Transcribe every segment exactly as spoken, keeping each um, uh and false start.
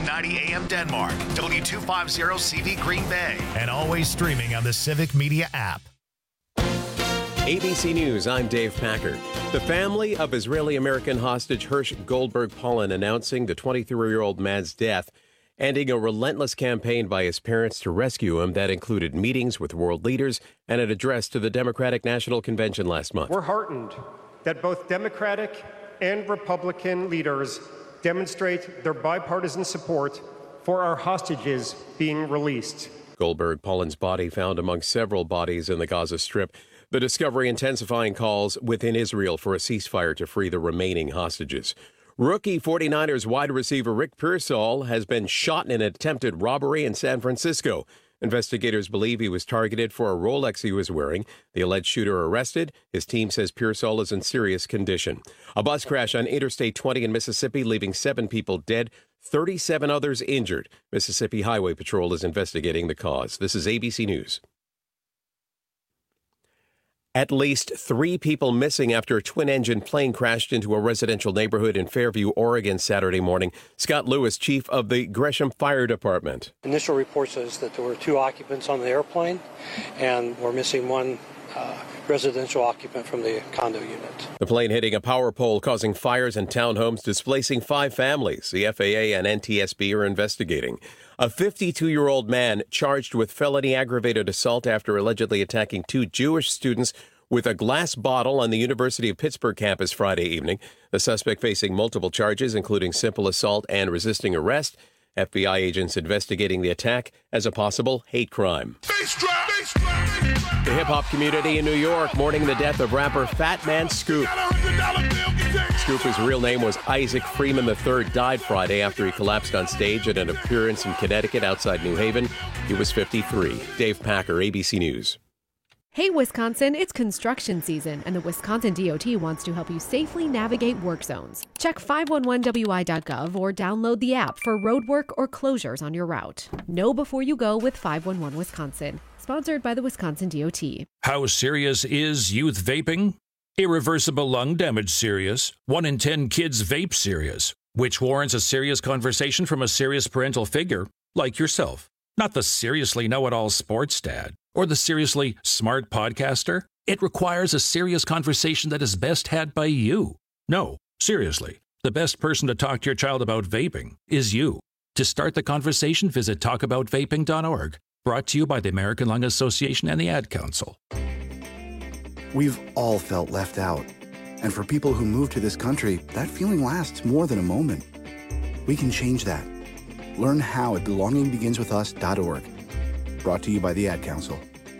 ninety A M Denmark, W two fifty C V Green Bay, and always streaming on the Civic Media app. A B C News, I'm Dave Packer. The family of Israeli-American hostage Hersh Goldberg Polin announcing the twenty-three-year-old man's death, ending a relentless campaign by his parents to rescue him that included meetings with world leaders and an address to the Democratic National Convention last month. We're heartened that both Democratic and Republican leaders demonstrate their bipartisan support for our hostages being released. Goldberg Polin's body found among several bodies in the Gaza Strip. The discovery intensifying calls within Israel for a ceasefire to free the remaining hostages. Rookie forty-niners wide receiver Rick Pearsall has been shot in an attempted robbery in San Francisco. Investigators believe he was targeted for a Rolex he was wearing. The alleged shooter arrested. His team says Pearsall is in serious condition. A bus crash on Interstate twenty in Mississippi, leaving seven people dead, thirty-seven others injured. Mississippi Highway Patrol is investigating the cause. This is A B C News. At least three people missing after a twin-engine plane crashed into a residential neighborhood in Fairview, Oregon, Saturday morning. Scott Lewis, chief of the Gresham Fire Department. Initial report says that there were two occupants on the airplane, and we're missing one uh, residential occupant from the condo unit. The plane hitting a power pole, causing fires in townhomes, displacing five families. The F A A and N T S B are investigating. A fifty-two-year-old man charged with felony aggravated assault after allegedly attacking two Jewish students with a glass bottle on the University of Pittsburgh campus Friday evening. The suspect facing multiple charges, including simple assault and resisting arrest. F B I agents investigating the attack as a possible hate crime. The hip-hop community in New York mourning the death of rapper Fat Man Scoop. Scoop's real name was Isaac Freeman the third, died Friday after he collapsed on stage at an appearance in Connecticut outside New Haven. He was fifty-three. Dave Packer, A B C News. Hey, Wisconsin, it's construction season, and the Wisconsin D O T wants to help you safely navigate work zones. Check five one one W I dot gov or download the app for roadwork or closures on your route. Know before you go with five one one Wisconsin. Sponsored by the Wisconsin D O T. How serious is youth vaping? Irreversible lung damage serious. One in ten kids vape serious, which warrants a serious conversation from a serious parental figure like yourself. Not the seriously know-it-all sports dad or the seriously smart podcaster. It requires a serious conversation that is best had by you. No, seriously, the best person to talk to your child about vaping is you. To start the conversation, visit talk about vaping dot org. Brought to you by the American Lung Association and the Ad Council. We've all felt left out. And for people who move to this country, that feeling lasts more than a moment. We can change that. Learn how at belonging begins with us dot org. Brought to you by the Ad Council.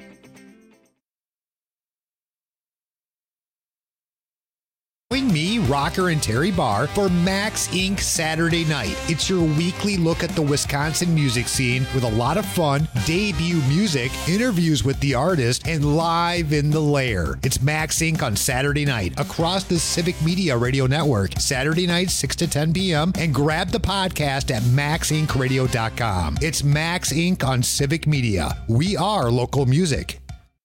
Join me, Rocker, and Terry Barr for Max Incorporated Saturday Night. It's your weekly look at the Wisconsin music scene with a lot of fun, debut music, interviews with the artist, and live in the lair. It's Max Incorporated on Saturday night across the Civic Media Radio Network, Saturday night, six to ten p.m., and grab the podcast at max inc radio dot com. It's Max Incorporated on Civic Media. We are local music.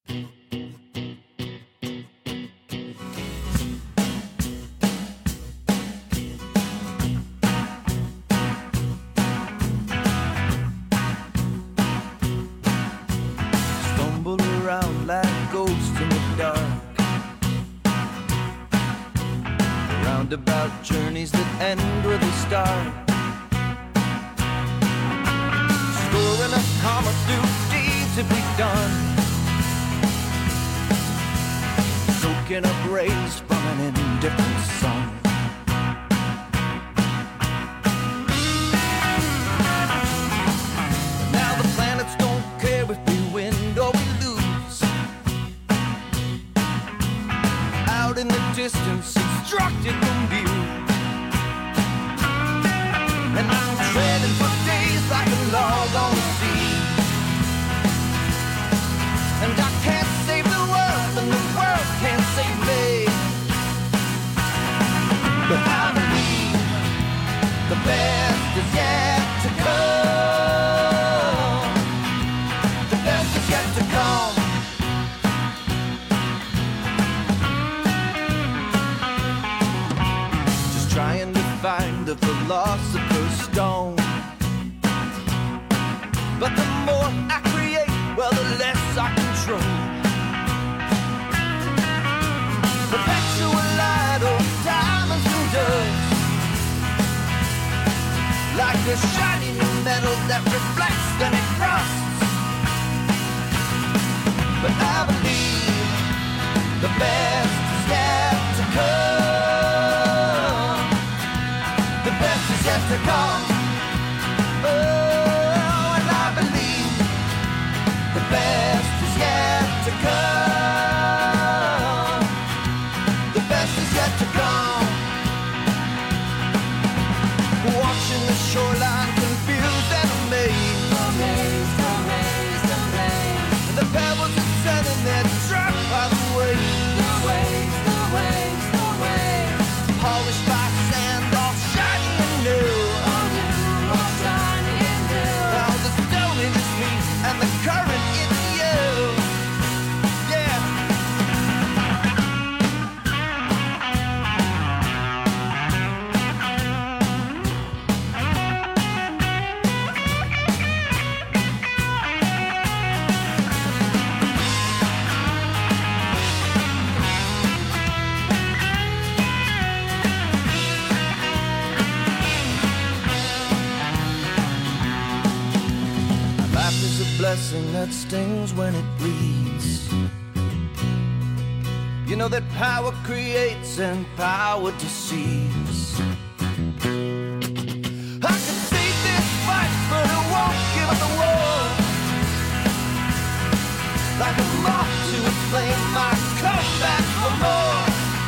About journeys that end with a start. Storing a comma through deeds that we've done. Soaking up rays from an indifferent sun. Now the planets don't care if we win or we lose. Out in the distance, instructed from view. And I'm treading for days like a log on the sea. And I can't save the world, and the world can't save me. But the more I create, well, the less I control. Perpetual light of diamonds and dust, like a shiny new metal that reflects then it rusts. But I believe the best is yet to come. The best is yet to come. Oh, and I believe the best is yet to come. The best is yet to come. Watching the shoreline confused and amazed, amazed, amazed, amazed. The pebbles are sending their track by the waves, the waves, the waves, the waves. Polished by sand, all shiny and new, all new, all shiny and new. Now the stone it is me, and the current it's you. Yeah. Life is a blessing that stings when it bleeds. You know that power creates and power deceives. I can see this fight, but I won't give up the war. Like a moth to a flame, I come back for more.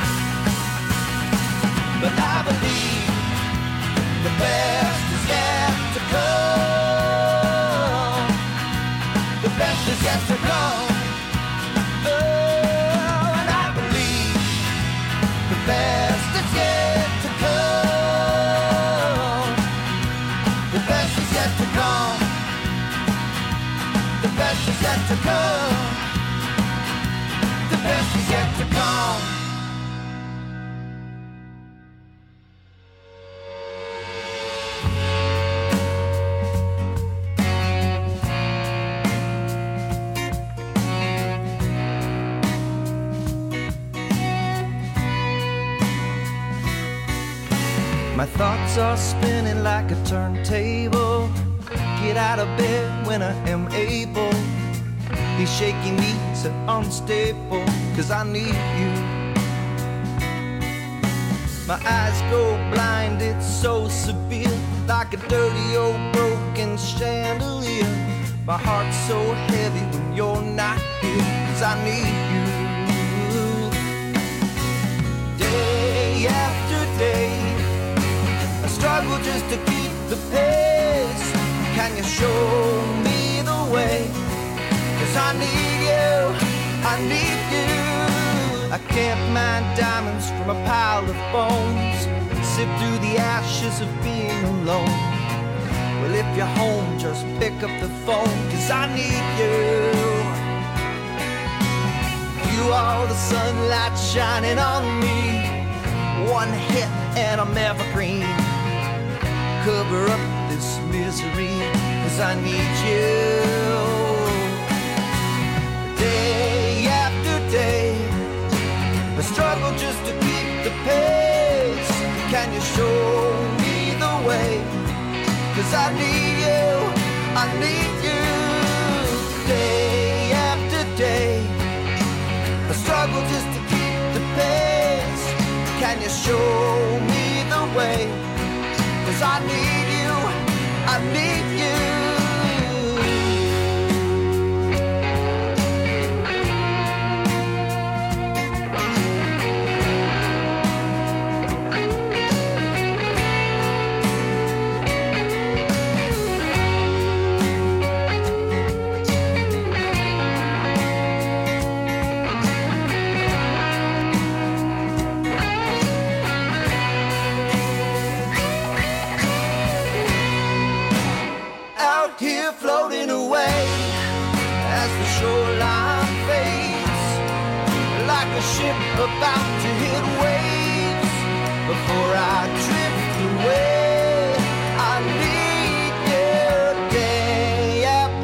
But I believe the best is yet to come. The best is yet to come. Oh, and I believe the best is yet to come. The best is yet to come. The best is yet to come. The best is yet to come. My thoughts are spinning like a turntable. Get out of bed when I am able. These shaky knees are unstable, cause I need you. My eyes go blind, it's so severe, like a dirty old broken chandelier. My heart's so heavy when you're not here, cause I need you. Day after day, I struggle just to keep the pace. Can you show me the way? Cause I need you, I need you. I can't mine diamonds from a pile of bones, sift through the ashes of being alone. Well, if you're home, just pick up the phone, cause I need you. You are the sunlight shining on me. One hit and I'm evergreen. Cover up this misery, cause I need you. Day after day, I struggle just to keep the pace. Can you show me the way? Cause I need you, I need you. Day after day, I struggle just to keep the pace. Can you show me the way? Cause I need you, I need you. Here floating away as the shoreline fades, like a ship about to hit waves. Before I drift away, I need you. Day after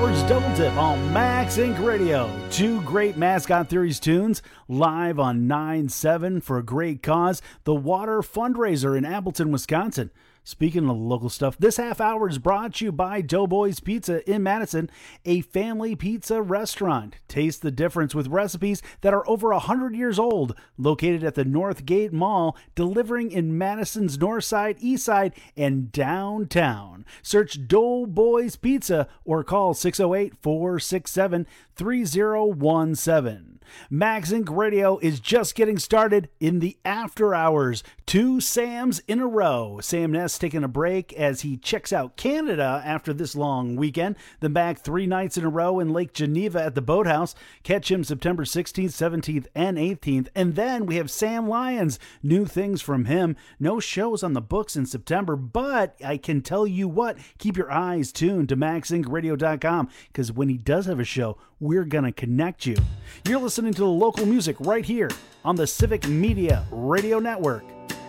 hour's Double Dip on Max Inc Radio. Two great Mascot Theories tunes live on nine seven for a great cause, the Water Fundraiser in Appleton, Wisconsin. Speaking of local stuff, this half hour is brought to you by Doughboys Pizza in Madison, a family pizza restaurant. Taste the difference with recipes that are over one hundred years old. Located at the Northgate Mall, delivering in Madison's North Side, East Side, and downtown. Search Doughboys Pizza or call six oh eight, four six seven, three oh one seven. Max Inc Radio is just getting started in the after hours. Two Sams in a row. Sam Ness taking a break as he checks out Canada after this long weekend. Then back three nights in a row in Lake Geneva at the Boathouse. Catch him September sixteenth, seventeenth, and eighteenth. And then we have Sam Lyons. New things from him. No shows on the books in September, but I can tell you what, keep your eyes tuned to max inc radio dot com because when he does have a show, we're going to connect you. You're listening to the local music right here on the Civic Media Radio Network.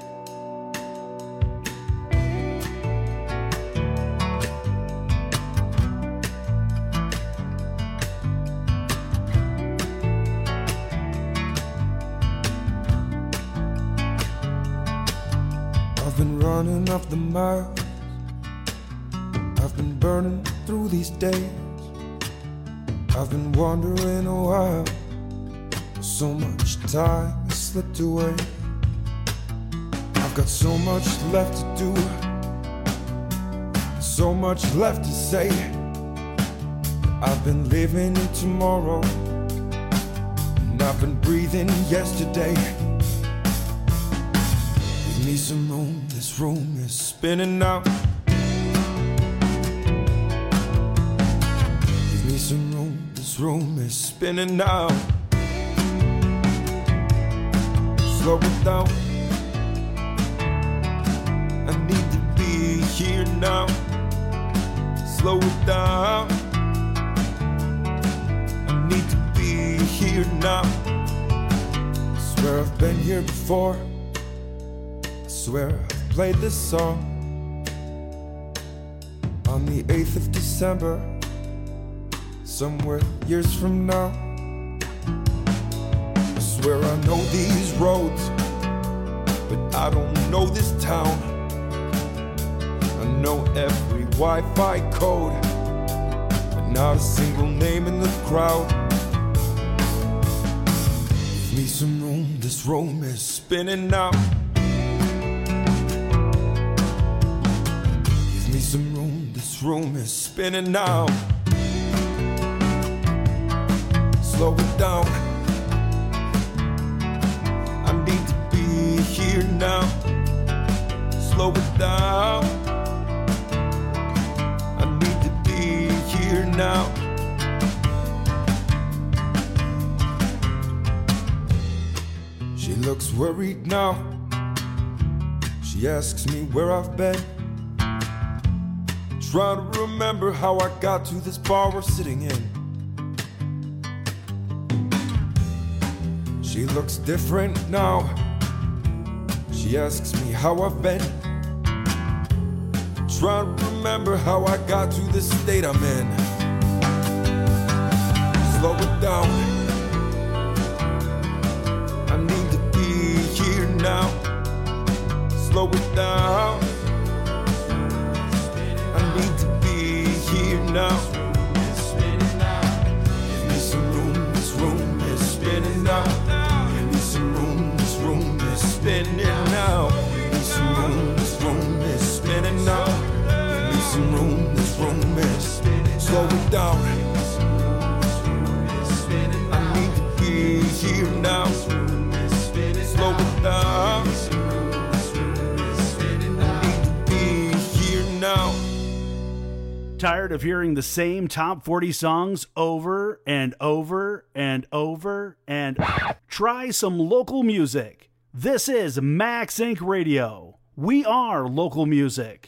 I've been running off the miles, I've been burning through these days. I've been wondering a while, so much time has slipped away. I've got so much left to do, so much left to say. I've been living in tomorrow, and I've been breathing yesterday. Give me some room, this room is spinning out. Give me some room, this room is spinning out. Slow it down, I need to be here now. Slow it down, I need to be here now. I swear I've been here before, I swear I've played this song. On the eighth of December, somewhere years from now. I swear I know these roads, but I don't know this town. I know every Wi-Fi code, but not a single name in the crowd. Give me some room, this room is spinning now. Give me some room, this room is spinning now. Slow it down, I need to be here now. Slow it down, I need to be here now. She looks worried now, she asks me where I've been. Trying to remember how I got to this bar we're sitting in. She looks different now, she asks me how I've been. Trying to remember how I got to this state I'm in. Slow it down, I need to be here now. Slow it down, I need to be here now. Give me some room, this room is spinning now. Give me some room, this room is spinning now. Give me some room, this room is spinning now. Give me some room, this room is spinning. Slow it down, I need to be here now. Slow it down, I need to be here now. Tired of hearing the same top forty songs over and over and over and try some local music. This is Max Inc Radio. We are local music.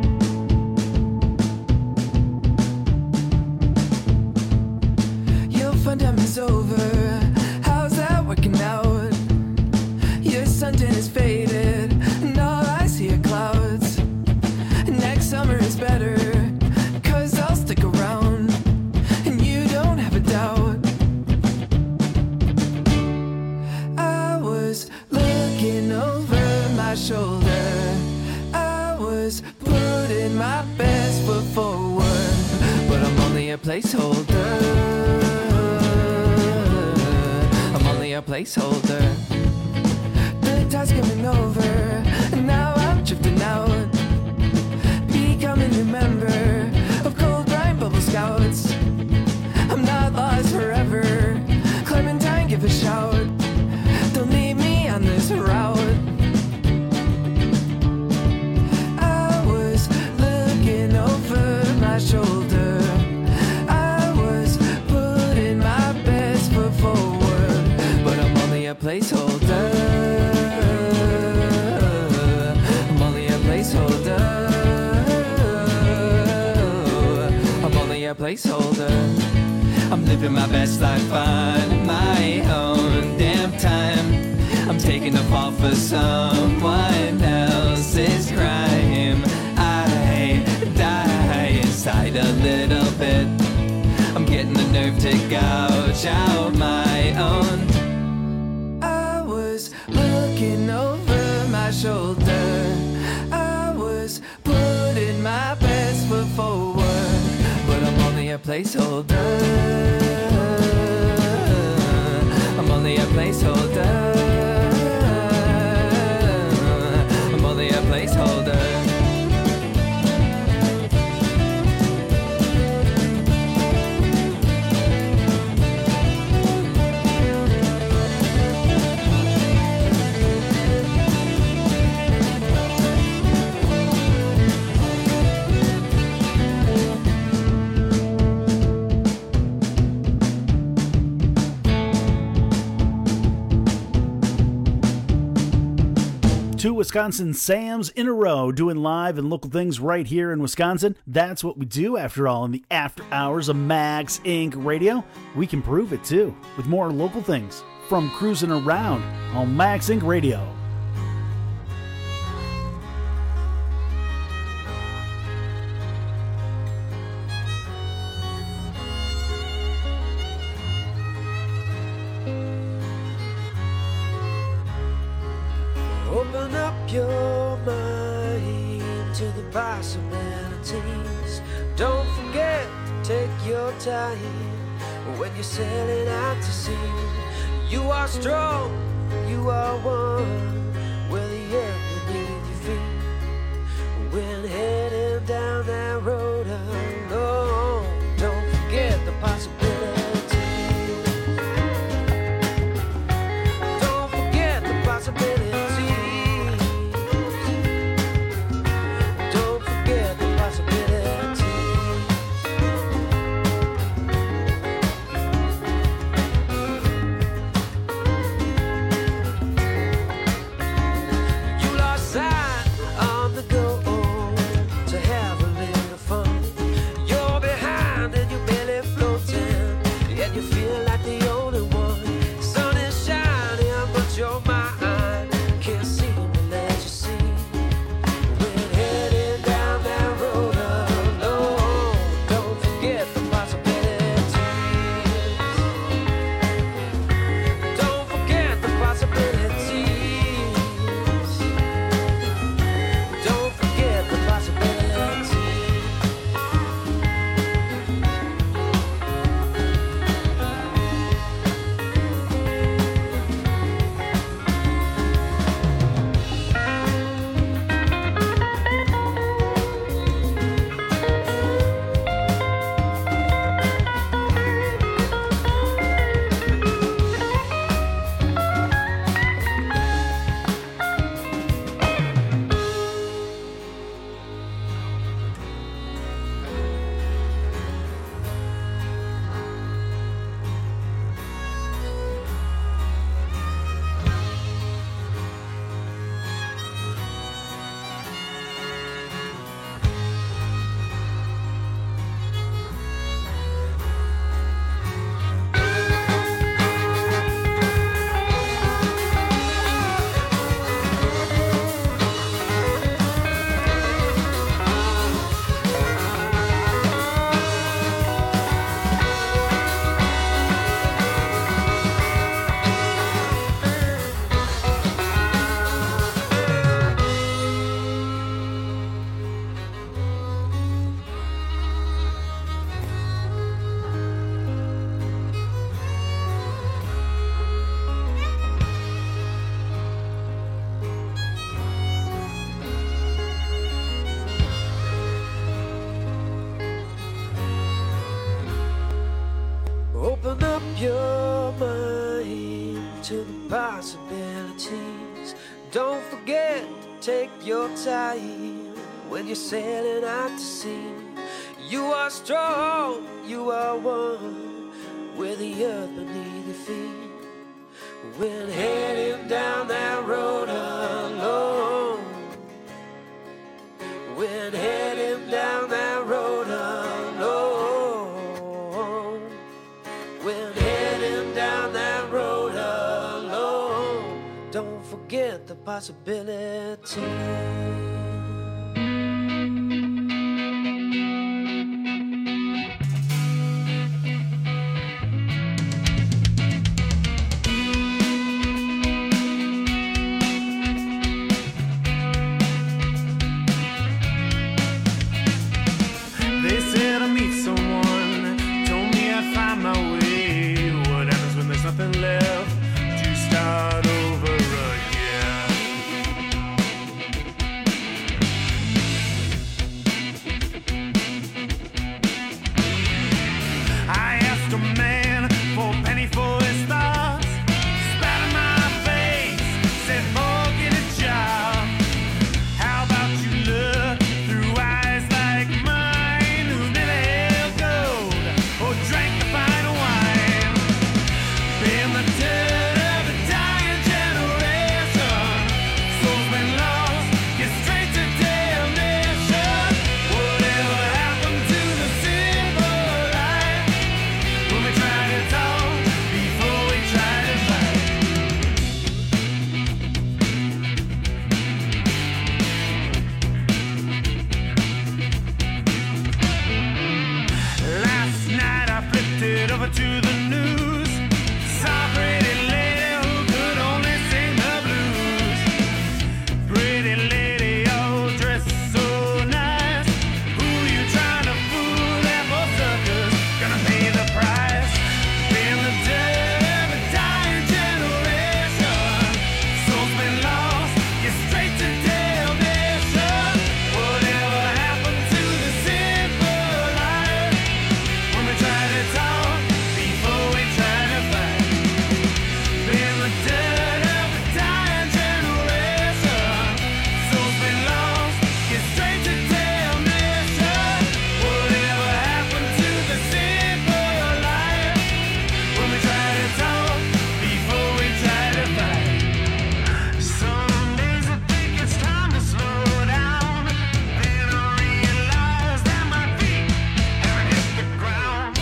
Your placeholder. I'm only a placeholder. The tide's coming over, and now I'm drifting out, becoming a member of Cold Brine Bubble Scouts. I'm not lost forever. Clementine, give a shout. Don't leave me on this route. I was looking over my shoulder. I was putting my best foot forward, but I'm only a placeholder. I'm only a placeholder. I'm only a placeholder. I'm living my best life on my own damn time. I'm taking a fall for someone else's crime. I die inside a little bit. I'm getting the nerve to gouge out my own. I was looking over my shoulder. I was putting my best foot forward, but I'm only a placeholder. I'm only a placeholder. I'm only a placeholder. Two Wisconsin Sams in a row doing live and local things right here in Wisconsin. That's what we do, after all, in the after hours of Max Incorporated. Radio. We can prove it, too, with more local things from Cruising Around on Max Incorporated. Radio. Open up your mind to the possibilities. Don't forget to take your time when you're sailing out to sea. You are strong, you are one, where the earth beneath your feet. When heading down that road alone, don't forget the possibilities. Don't forget the possibilities. up your mind to the possibilities. Don't forget to take your time when you're sailing out to sea. You are strong, you are one with the earth beneath your feet. When heading down that road alone, when heading down that road alone, when heading down that road alone, don't forget the possibility. Nothing left to start over again. I asked a man for a penny for his thoughts, spat in my face, said forget a job. How about you look through eyes like mine, who never held gold or drank the fine wine? In the dirt of a dying generation, soul's been lost, get straight to damnation. Whatever happened to the simple life when we tried to talk before we tried to fight? Last night I flipped it over to the news. Saw a pretty lady who could only sing the blues. Pretty lady, all dressed so nice. Who you trying to fool? They're both suckers, gonna pay the price. In the dirt of a dying generation, soul's been lost, get straight to damnation. Whatever happened to the simple life when we tried to talk before we tried to fight? In the dirt of a dying generation, soul's been lost, get straight to damnation. Whatever happened to the simple life when we tried to talk before we tried to fight? Some days I think it's time to slow down. Then I realize that my feet haven't hit the ground.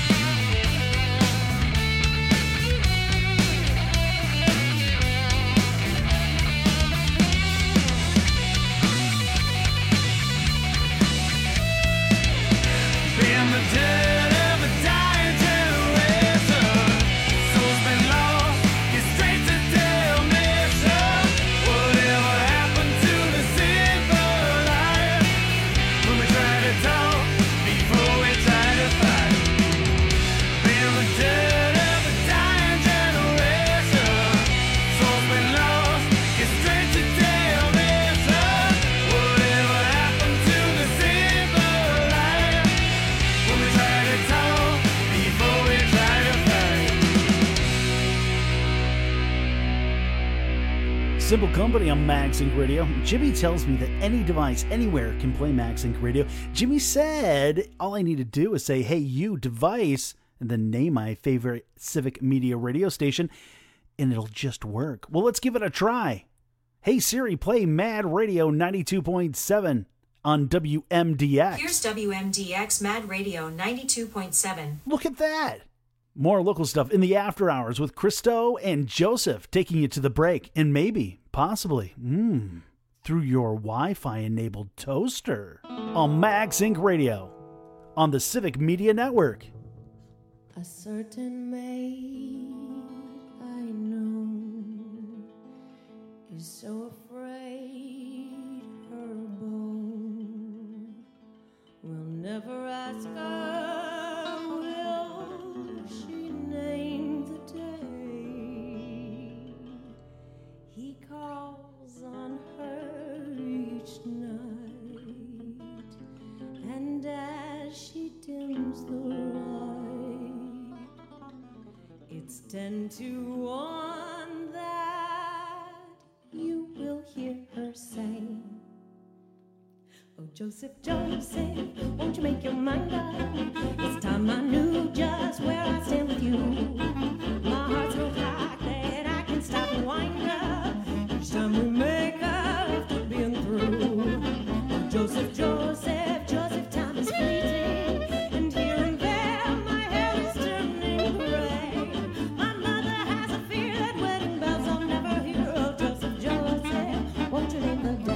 In the dirt of a dying generation, soul's been lost, get straight to damnation. Whatever happened to the simple life when we tried to talk before we tried to fight? In the dirt of a dying generation, soul's been lost, get straight to damnation. Whatever happened to the simple life when we tried to talk before we tried to fight? Simple Company on Max Inc Radio. Jimmy tells me that any device anywhere can play Max Inc Radio. Jimmy said all I need to do is say, hey, you device, and then name my favorite Civic Media radio station, and it'll just work. Well, let's give it a try. Hey, Siri, play Mad Radio ninety-two point seven on W M D X. Here's W M D X Mad Radio ninety-two point seven. Look at that. More local stuff in the after hours with Christo and Joseph taking you to the break, and maybe, possibly, mmm, through your Wi-Fi enabled toaster on Max Inc Radio on the Civic Media Network. A certain maid I know is so afraid her beau will never ask her, will she name the day he calls on her each night, and as she dims the light ten to one that you will hear her say, oh, Joseph, Joseph, won't you make your mind up? It's time I knew just where I stand with you. My heart's no clock that I can stop and wind up. Each time we make up after being through. Oh, Joseph, Joseph, Joseph, time is fleeting. And here and there my hair is turning gray. My mother has a fear that wedding bells I'll never hear. Oh, Joseph, Joseph, won't you name the day?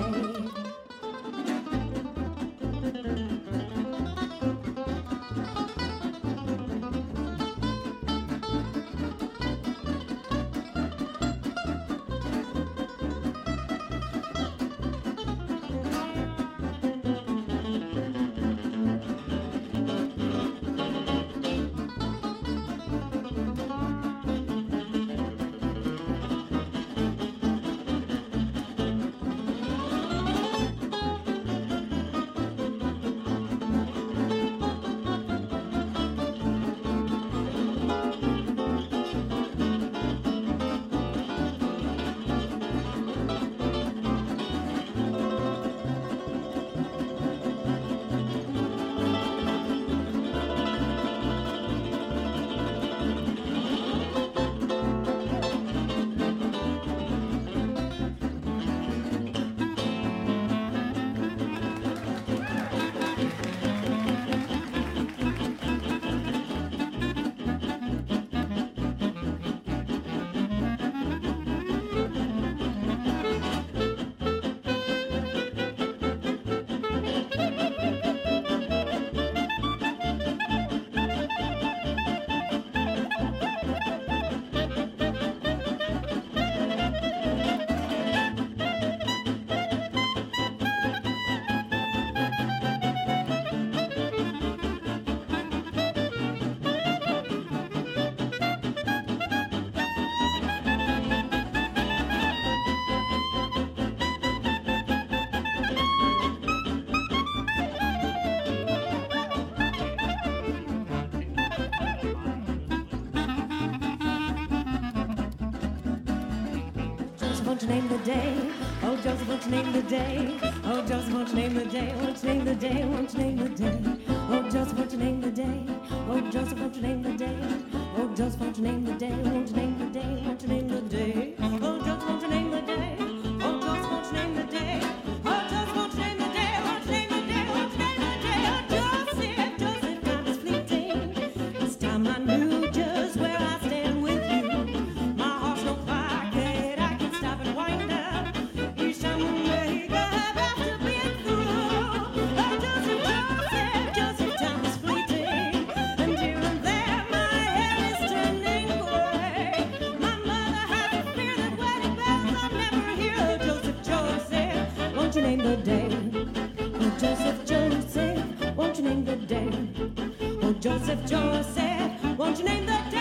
Won't you name the day? Oh, Joseph, won't you name the day? Oh, Joseph, won't you name the day? Won't you name the day? Won't you name the day? Oh, Joseph, won't you name the day? Oh, Joseph, won't you name the day? Oh, Joseph, won't you name the day? Won't you name the day? Won't you name the day? Oh, Joseph, won't you name the day? Oh, Joseph, won't you name the day? Oh, Joseph, won't you name the day? Won't you name the day? Won't you name the day? Oh, Joseph, Joseph, time is fleeting. This time I knew just where I stand with you. My heart's no pocket, I can stop and wind up. Each time we make up after being through. Oh, Joseph, Joseph, Joseph, time is fleeting. And here and there my hair is turning gray. My mother has a fear that wedding bells I'll never hear. Oh, Joseph, Joseph, won't you name the day? Oh, Joseph, Joseph, won't you name the day? Oh, Joseph, Joseph, won't you name the day?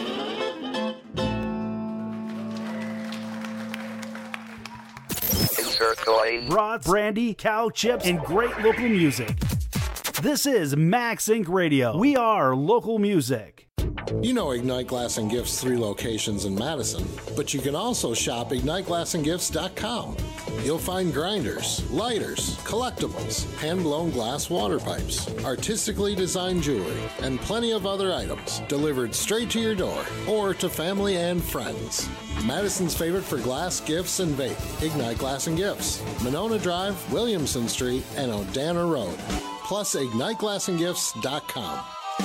Brats, brandy, cow chips, and great local music. This is Max Inc Radio. We are local music. You know Ignite Glass and Gifts' three locations in Madison, but you can also shop ignite glass and gifts dot com. You'll find grinders, lighters, collectibles, hand-blown glass water pipes, artistically designed jewelry, and plenty of other items delivered straight to your door or to family and friends. Madison's favorite for glass, gifts, and vape, Ignite Glass and Gifts, Monona Drive, Williamson Street, and Odana Road. Plus ignite glass and gifts dot com.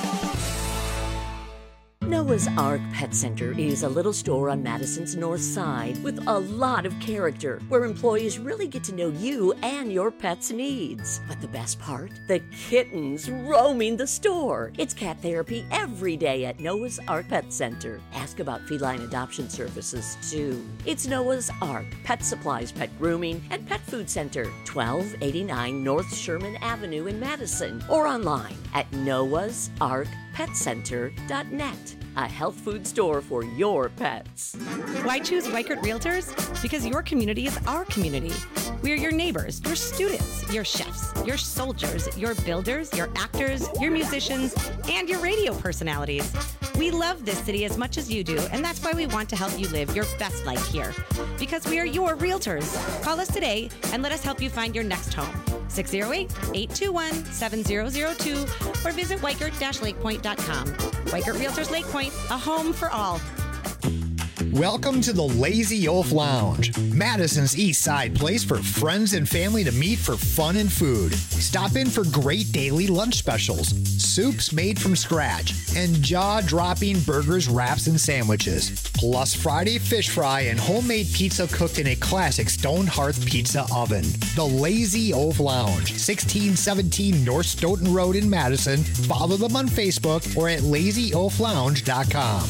Noah's Ark Pet Center is a little store on Madison's north side with a lot of character, where employees really get to know you and your pet's needs. But the best part? The kittens roaming the store. It's cat therapy every day at Noah's Ark Pet Center. Ask about feline adoption services, too. It's Noah's Ark Pet Supplies, Pet Grooming, and Pet Food Center, twelve eighty-nine North Sherman Avenue in Madison, or online at noahs ark pet center dot net. a health food store for your pets. Why choose Weichert Realtors? Because your community is our community. We are your neighbors, your students, your chefs, your soldiers, your builders, your actors, your musicians, and your radio personalities. We love this city as much as you do, and that's why we want to help you live your best life here. Because we are your realtors. Call us today and let us help you find your next home. six oh eight, eight two one, seven oh oh two or visit Weichert Lake Point dot com. Weichert Realtors Lake Point, a home for all. Welcome to the Lazy Wolf Lounge, Madison's East Side place for friends and family to meet for fun and food. Stop in for great daily lunch specials, soups made from scratch, and jaw-dropping burgers, wraps, and sandwiches. Plus Friday fish fry and homemade pizza cooked in a classic stone hearth pizza oven. The Lazy Wolf Lounge, sixteen seventeen North Stoughton Road in Madison. Follow them on Facebook or at lazy wolf lounge dot com.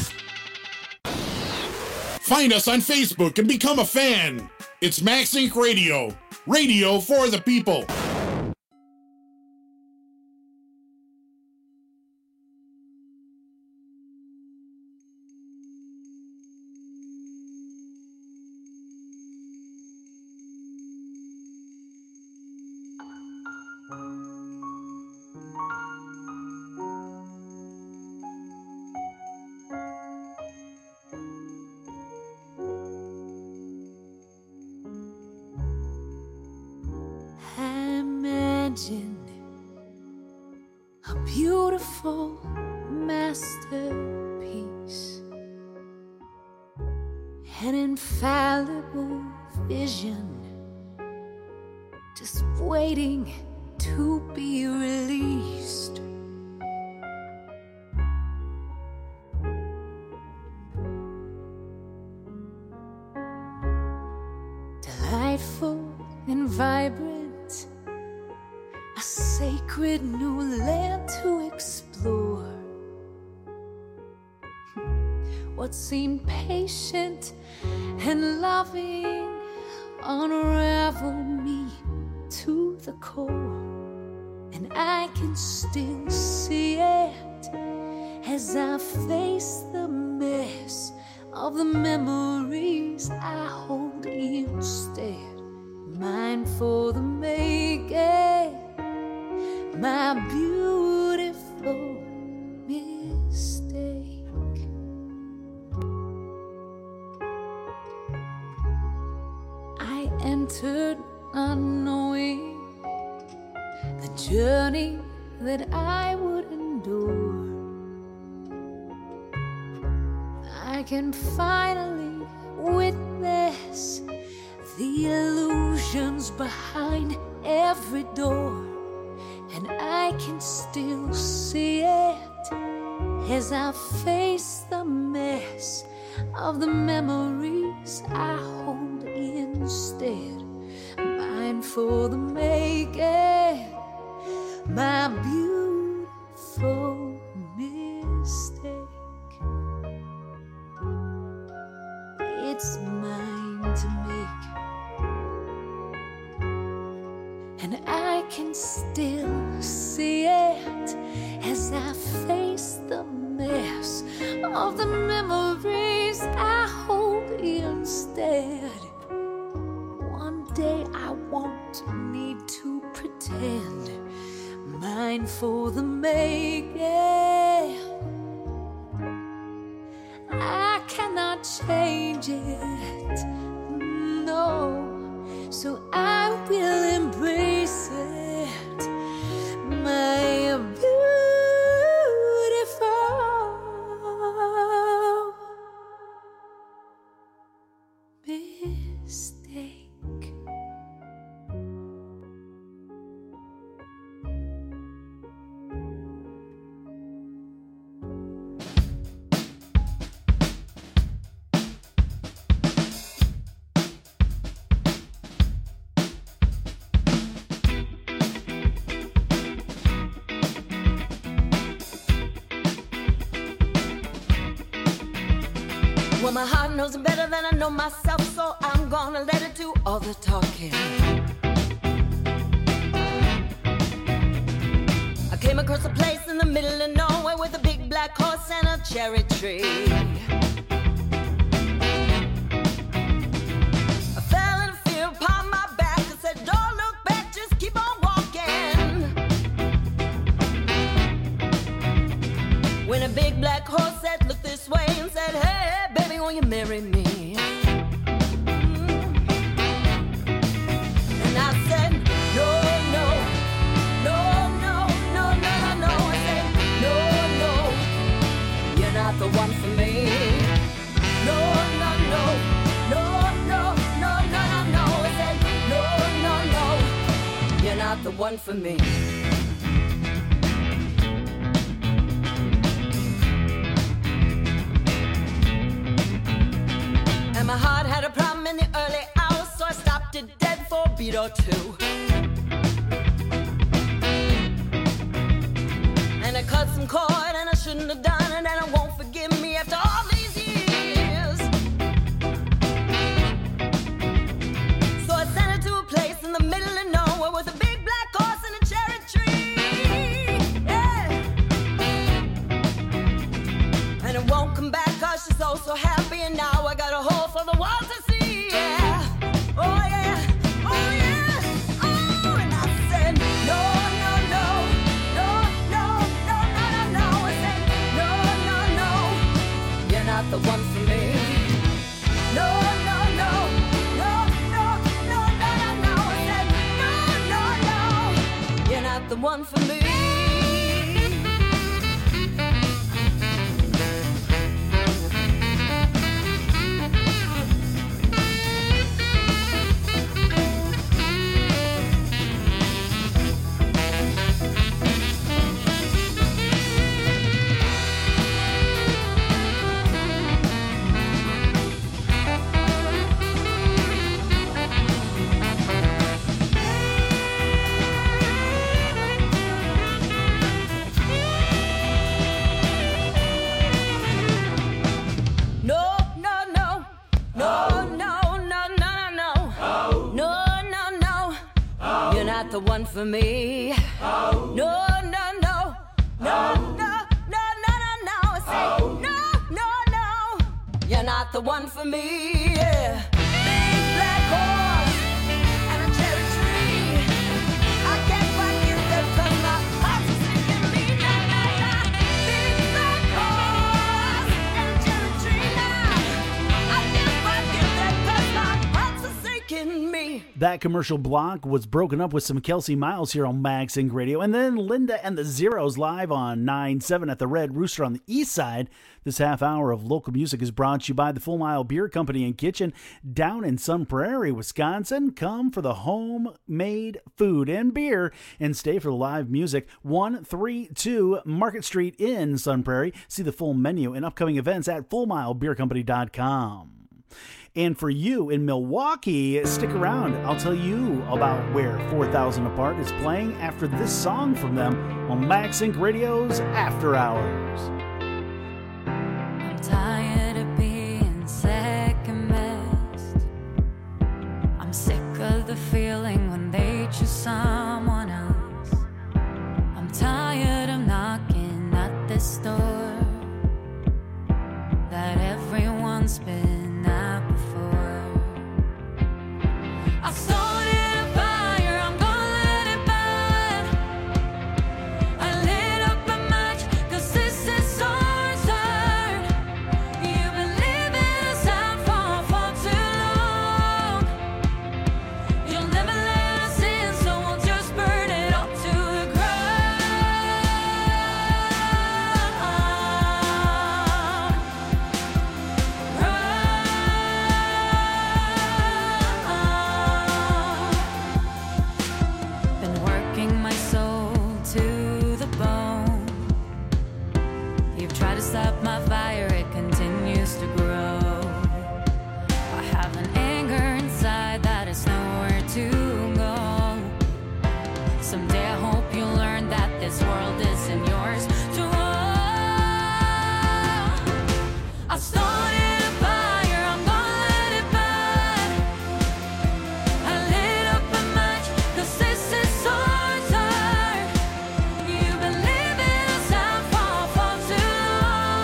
Find us on Facebook and become a fan. It's Max Inc Radio. Radio for the people. Imagine a beautiful masterpiece, an infallible vision, just waiting to be released. Delightful and vibrant, a sacred new land to explore. What seemed patient and loving unraveled me to the core, and I can still see it as I face the mess of the memories I hold instead. Mine for the making, my beautiful mistake. I entered unknowing the journey that I would endure. I can finally witness the illusions behind every door, and I can still see it as I face the mess of the memories I hold instead. Mine for the making, my beautiful mistake. It's mine to make, and I can still see it as I face the mess of the memories I hold instead. One day I won't need to pretend. Mine for the making, I cannot change it, no, so I will embrace it, my beautiful mistake. Well, my heart knows better than I know myself, so I'm gonna let it do all the talking. I came across a place in the middle of nowhere with a big black horse horse and a cherry tree. I fell in a field upon my back and said, don't look back, just keep on walking. When a big black horse said, look this way, and said, hey, baby, will you marry me? And I said, no, no, no, no, no, no, no, no. I said, no, no, you're not the one for me. No, no, no, no, no, no, no, no, no. I said, no, no, no, you're not the one for me. And my heart had a problem in the early hours, so I stopped it dead for a beat or two. And I cut some cord and I shouldn't have done it, and I won't forgive me after all these years. So I sent her to a place in the middle of nowhere with a big black horse and a cherry tree. Yeah. And it won't come back cause she's so, so happy, and now I got a hole for the world to see. Yeah. Oh yeah. Oh yeah. Oh, and I said, no, no, no. No, no, no, no, no, no. I said, no, no, no. You're not the one for me. No, no, no. No, no, no, no, no, no. I said, no, no, no. You're not the one for me. No, no, no. No, no, no, no, no, no. No, no, no. You're not the one for me. No, no, no. No, no, no, no, no, no. I say, no, no, no. You're not the one for me. Yeah. Big black horse and a cherry tree. I can't quite get there 'cause my heart's sinking me. Na, na, na. Big black horse and a cherry tree now. I can't quite get there 'cause my heart's sinking me. That commercial block was broken up with some Kelsey Miles here on Max Inc Radio, and then Linda and the Zeros live on nine seven at the Red Rooster on the east side. This half hour of local music is brought to you by the Full Mile Beer Company and Kitchen down in Sun Prairie, Wisconsin. Come for the homemade food and beer and stay for the live music. one thirty-two Market Street in Sun Prairie. See the full menu and upcoming events at full mile beer company dot com. And for you in Milwaukee, stick around. I'll tell you about where four thousand Apart is playing after this song from them on Max Inc Radio's After Hours. I'm tired of being second best. I'm sick of the feeling when they choose someone else. I'm tired of knocking at this door that everyone's been at before. I started a fire, I'm gonna let it burn. I lit up a match, 'cause this is our turn. You've been living us out for far too long. You'll never let us in, so we'll just burn it all to the Been working my soul to the bone. You've tried to stop my fire, it continues to grow. I have an anger inside that is nowhere to go. Someday I hope you learn that this world isn't yours to own. I started a fire, I'm gonna let it burn. I lit up a match, 'cause this is our turn. You've been living us out for far too long.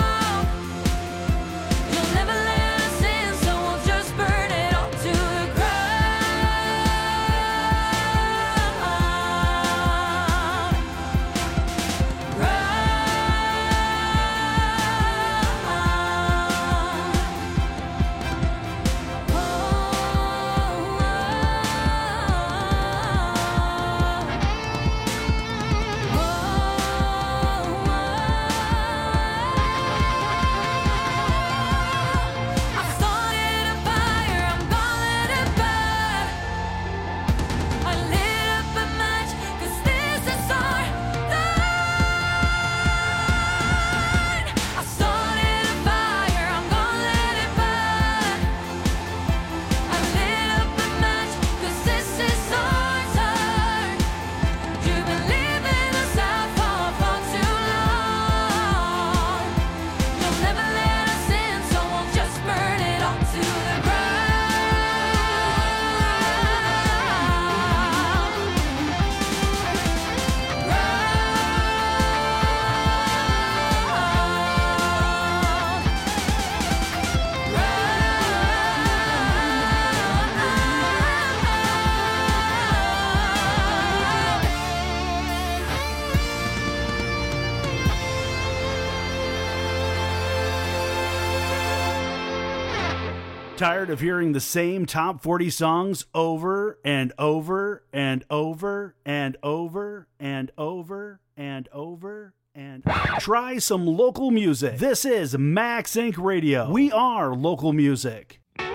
Tired of hearing the same top forty songs over and over and over and over and over and over and try some local music. This is Max Incorporated. Radio. We are local music.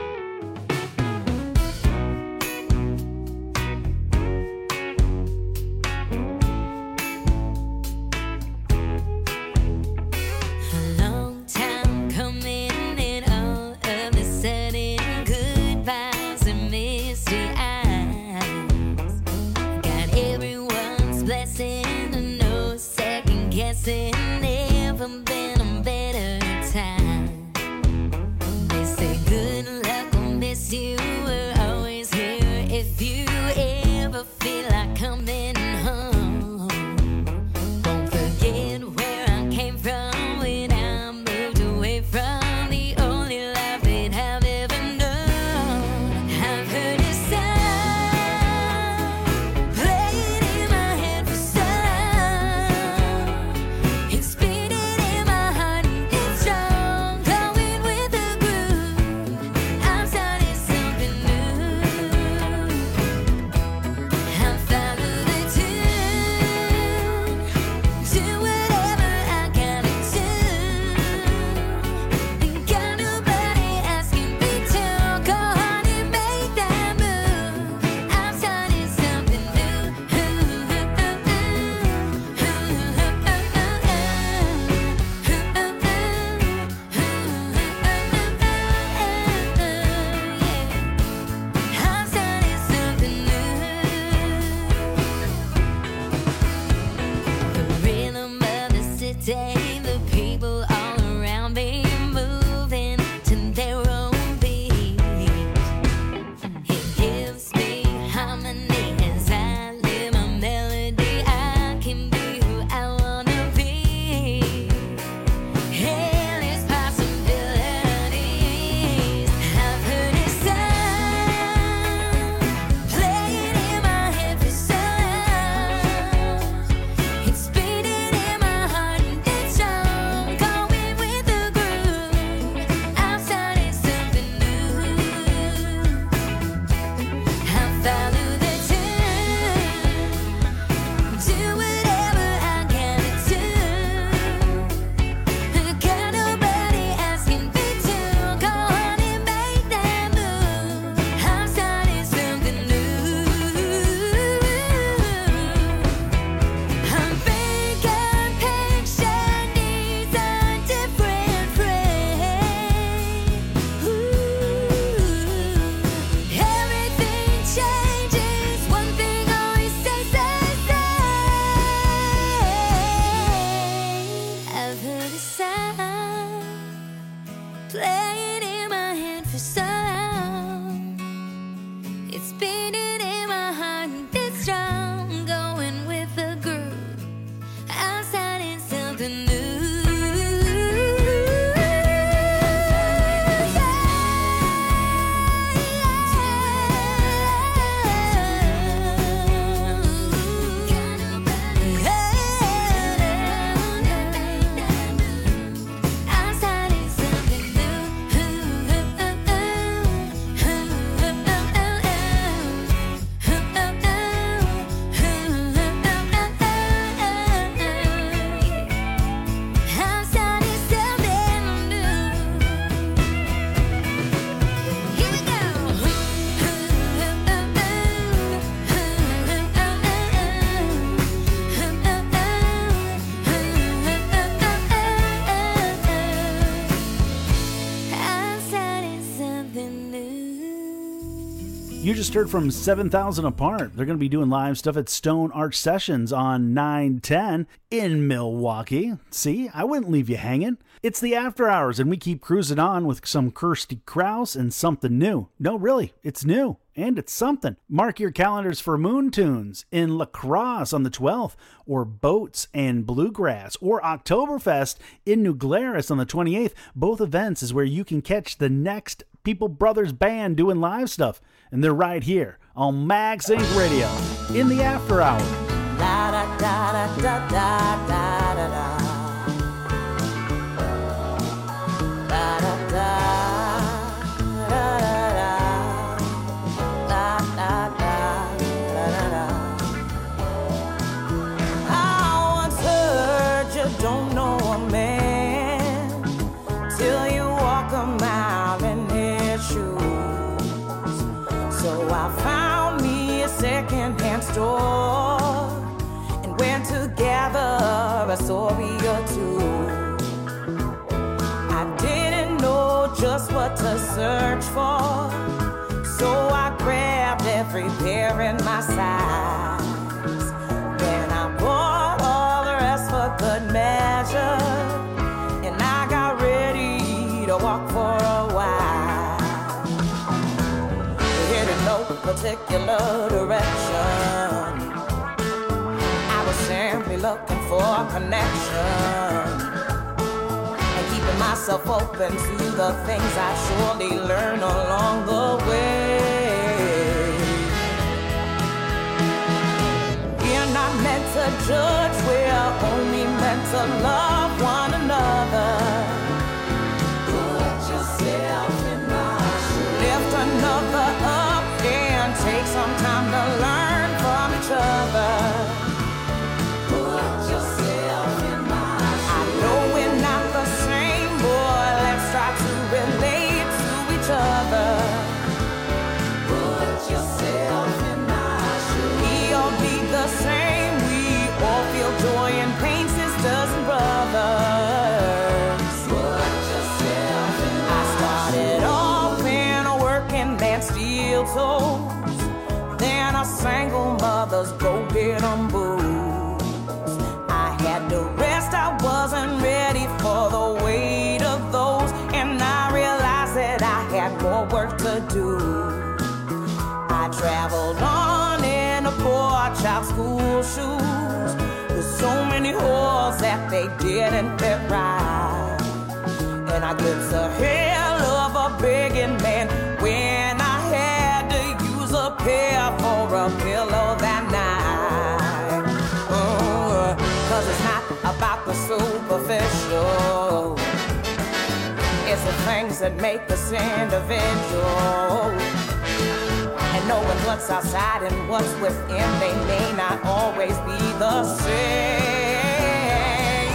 You just heard from seven thousand Apart. They're going to be doing live stuff at Stone Arch Sessions on nine ten in Milwaukee. See, I wouldn't leave you hanging. It's the After Hours, and we keep cruising on with some Kirsty Krause and something new. No, really, it's new, and it's something. Mark your calendars for Moon Tunes in La Crosse on the twelfth, or Boats and Bluegrass, or Oktoberfest in New Glarus on the twenty-eighth. Both events is where you can catch the next People Brothers Band doing live stuff, and they're right here on Max Incorporated. Radio in the After Hour. La da da da da da da da da. Da da da da went together a story or two. I didn't know just what to search for, so I grabbed every pair in my size. Then I bought all the rest for good measure, and I got ready to walk for a while. Headed no particular direction, I was simply looking for a connection, and keeping myself open to the things I surely learn along the way. We're not meant to judge, we're only meant to love one another. Put yourself in my shoes. Lift another up and take some time to learn from each other. Put yourself in my shoes. I know we're not the same, boy, let's try to relate to each other. Put yourself in my shoes. We all bleed the same, we all feel joy and pain, sisters and brothers. Put yourself in my shoes. I started off in a working man's steel toes, then a single mother's broken boots. I had to rest, I wasn't ready for the weight of those, and I realized that I had more work to do. I traveled on in a poor child's school shoes, with so many holes that they didn't fit right. And I glimpsed the hell of a begging man when I had to use a pair for a pillow that night. Oh, cause it's not about the superficial, it's the things that make us individual. And knowing what's outside and what's within, they may not always be the same.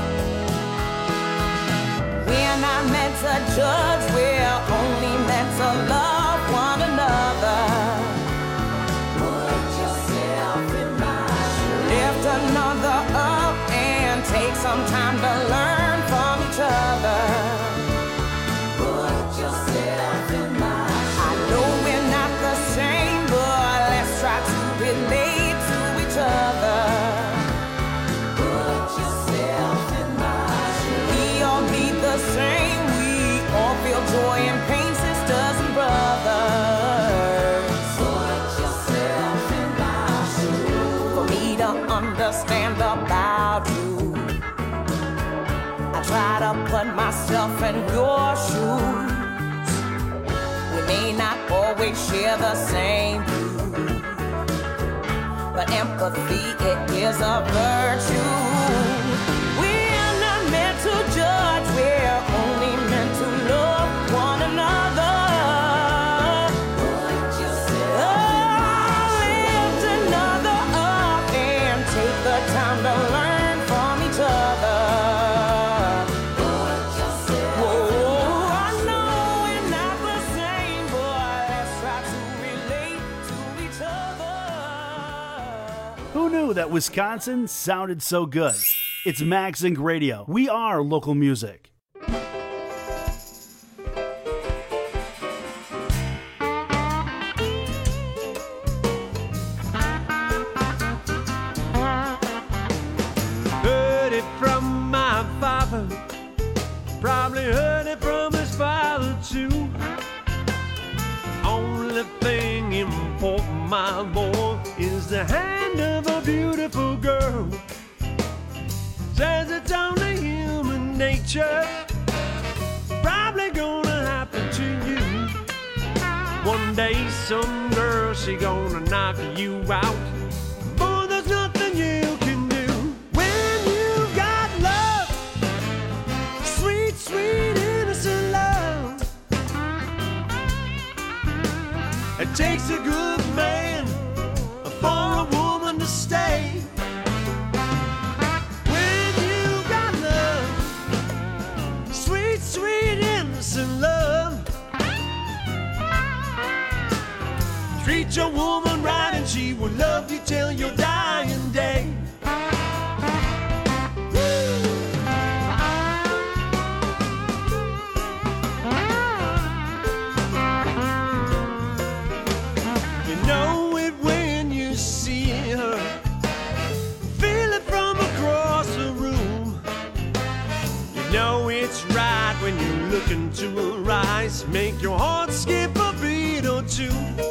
We're not meant to judge, we're only meant to love one another. Put yourself in my shoes. Lift another up and take some time to learn from each other. Put yourself in my shoes. I know we're not the same, but let's try to relate to each other. Put yourself in my shoes. We all bleed the same, we all feel joy and pain, sisters and brothers. Put yourself in my shoes. For me to understand about you, I try to put myself in your shoes. We may not always share the same view, but empathy, it is a virtue. We're not meant to judge, we're only meant to love one another. Put yourself oh, lift another up and take the time to learn from each other. Put yourself oh, I know we're not the same, boy, let's try to relate to each other. Who knew that Wisconsin sounded so good? It's Max Inc Radio. We are local music. Heard it from my father, probably heard it from his father too. Only thing important, my boy, is the hand of a beautiful girl. Says it's only human nature, probably gonna happen to you. One day some girl, she gonna knock you out. Boy, there's nothing you can do. When you got love, sweet, sweet, innocent love, it takes a good man for a woman to stay. Sweet, innocent love, treat your woman right and she will love you till your dying day. looking to arise, make your heart skip a beat or two.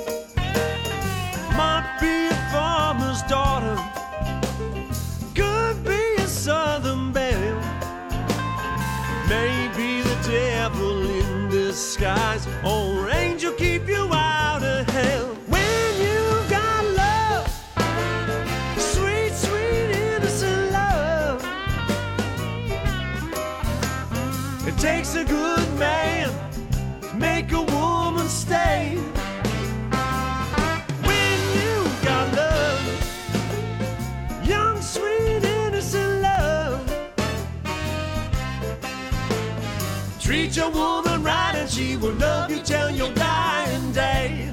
Might be a farmer's daughter, could be a southern belle, maybe the devil in disguise, or angel keep you out of hell. When you got love, sweet, sweet, innocent love, it takes a good man to make a woman stay. When you got love, young, sweet, innocent love, treat your woman right and she will love you till your dying day.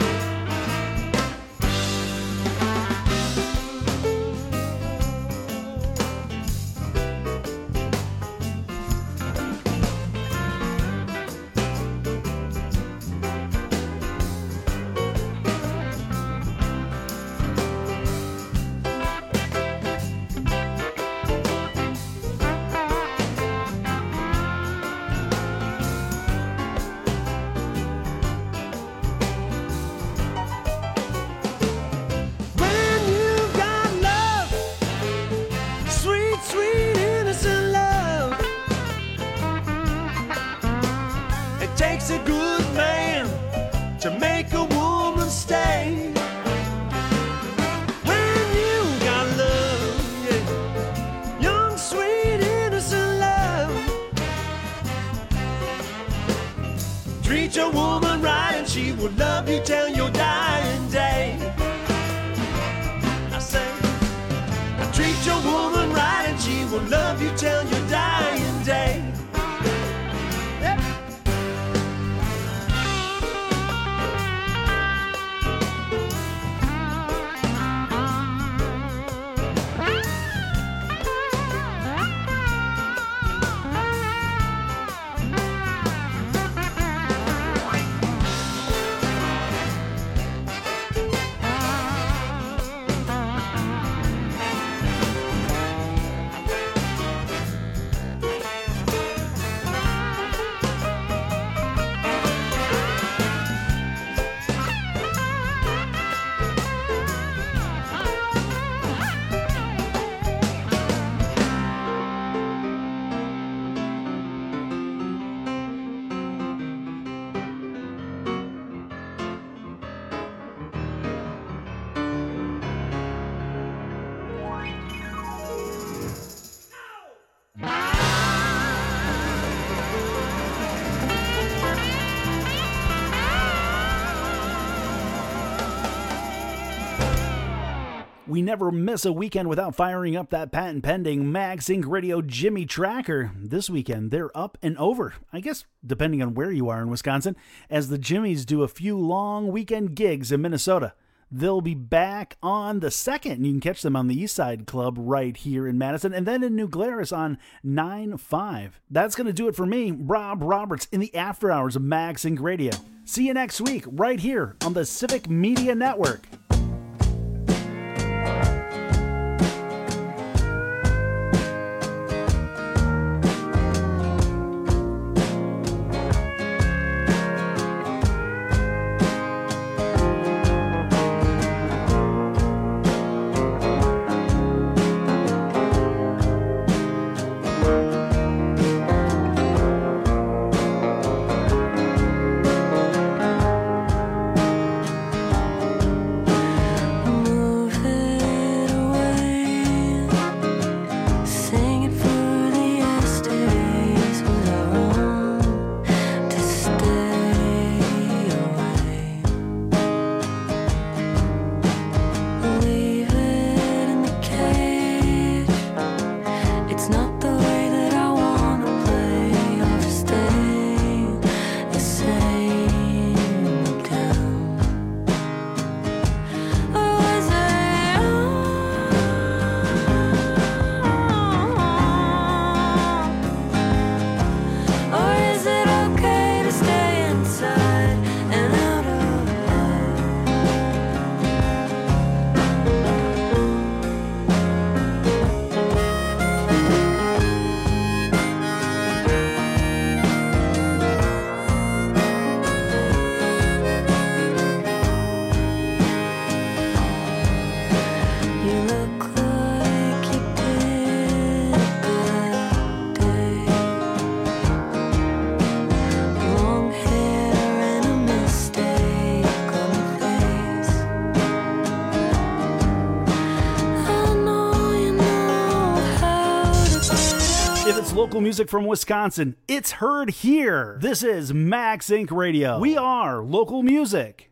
Takes a good man to make a woman stay. When you got love, yeah, young, sweet, innocent love, treat your woman right and she will love you till your dying day. I say, treat your woman right and she will love you till your dying day. We never miss a weekend without firing up that patent-pending Max Inc Radio Jimmy Tracker. This weekend, they're up and over, I guess, depending on where you are in Wisconsin, as the Jimmys do a few long weekend gigs in Minnesota. They'll be back on the second. You can catch them on the East Side Club right here in Madison, and then in New Glarus on nine five. That's going to do it for me, Rob Roberts, in the after hours of Max Inc Radio. See you next week, right here on the Civic Media Network. local music from Wisconsin. It's heard here. This is Max Incorporated. Radio. We are local music.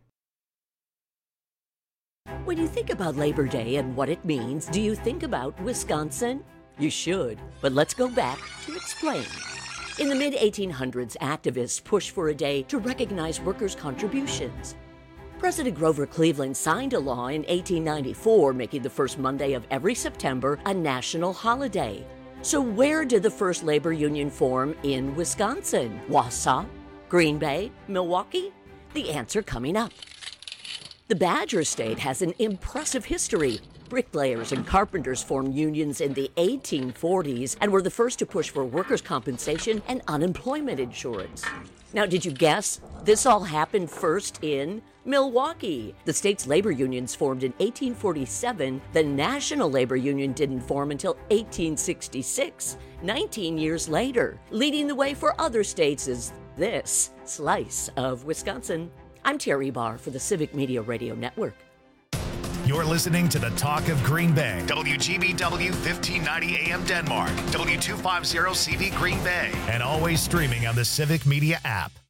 When you think about Labor Day and what it means, do you think about Wisconsin? You should, but let's go back to explain. In the mid eighteen hundreds, activists pushed for a day to recognize workers' contributions. President Grover Cleveland signed a law in eighteen ninety-four, making the first Monday of every September a national holiday. So where did the first labor union form in Wisconsin? Wausau? Green Bay? Milwaukee? The answer coming up. The Badger State has an impressive history. Bricklayers and carpenters formed unions in the eighteen forties and were the first to push for workers' compensation and unemployment insurance. Now, did you guess? This all happened first in Milwaukee. The state's labor unions formed in eighteen forty-seven. The National Labor Union didn't form until eighteen sixty-six, nineteen years later. Leading the way for other states is this slice of Wisconsin. I'm Terry Barr for the Civic Media Radio Network. You're listening to the Talk of Green Bay. W G B W fifteen ninety A M Denmark. W two fifty C V Green Bay. And always streaming on the Civic Media app.